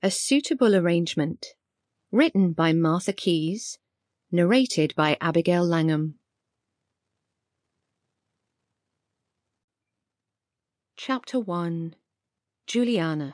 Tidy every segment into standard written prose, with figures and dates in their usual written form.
A Suitable Arrangement. Written by Martha Keyes. Narrated by Abigail Langham. Chapter 1. Juliana.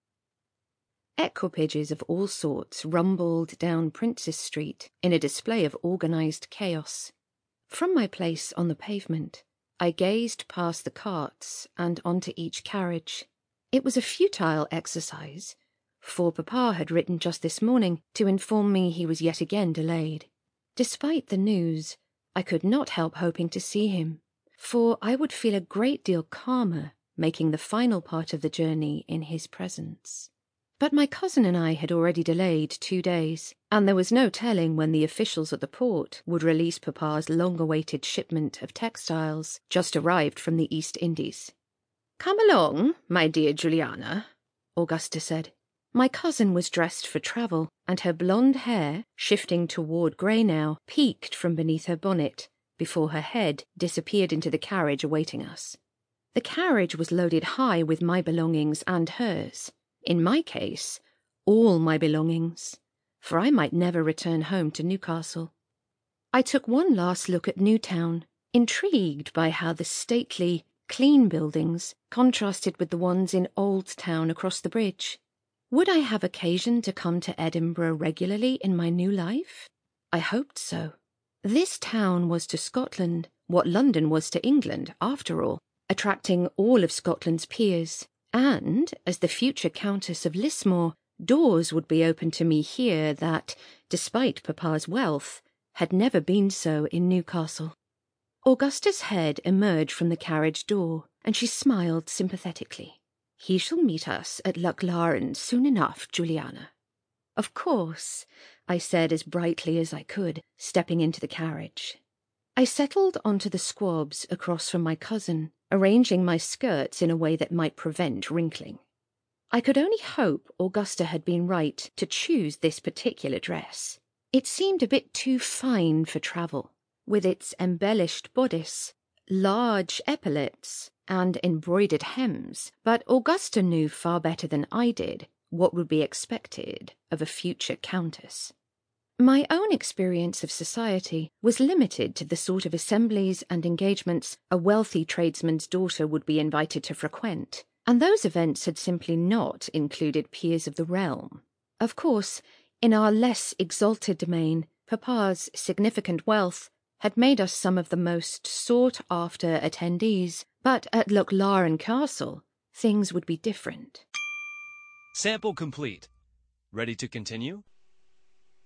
Equipages of all sorts rumbled down Princes Street in a display of organised chaos. From my place on the pavement, I gazed past the carts and onto each carriage. It was a futile exercise, for Papa had written just this morning to inform me he was yet again delayed. Despite the news, I could not help hoping to see him, for I would feel a great deal calmer making the final part of the journey in his presence. But my cousin and I had already delayed 2 days, and there was no telling when the officials at the port would release Papa's long-awaited shipment of textiles just arrived from the East Indies. "Come along, my dear Juliana," Augusta said. My cousin was dressed for travel, and her blonde hair, shifting toward grey now, peeked from beneath her bonnet before her head disappeared into the carriage awaiting us. The carriage was loaded high with my belongings and hers. In my case, all my belongings, for I might never return home to Newcastle. I took one last look at Newtown, intrigued by how the stately, clean buildings contrasted with the ones in Old Town across the bridge. Would I have occasion to come to Edinburgh regularly in my new life? I hoped so. This town was to Scotland what London was to England, after all, attracting all of Scotland's peers, and, as the future Countess of Lismore, doors would be open to me here that, despite Papa's wealth, had never been so in Newcastle. Augusta's head emerged from the carriage door, and she smiled sympathetically. "He shall meet us at Loch soon enough, Juliana." "Of course," I said as brightly as I could, stepping into the carriage. I settled onto the squabs across from my cousin, arranging my skirts in a way that might prevent wrinkling. I could only hope Augusta had been right to choose this particular dress. It seemed a bit too fine for travel, with its embellished bodice, large epaulets, and embroidered hems, but Augusta knew far better than I did what would be expected of a future countess. My own experience of society was limited to the sort of assemblies and engagements a wealthy tradesman's daughter would be invited to frequent, and those events had simply not included peers of the realm. Of course, in our less exalted domain, Papa's significant wealth had made us some of the most sought-after attendees, but at Loch Castle, things would be different. Sample complete. Ready to continue?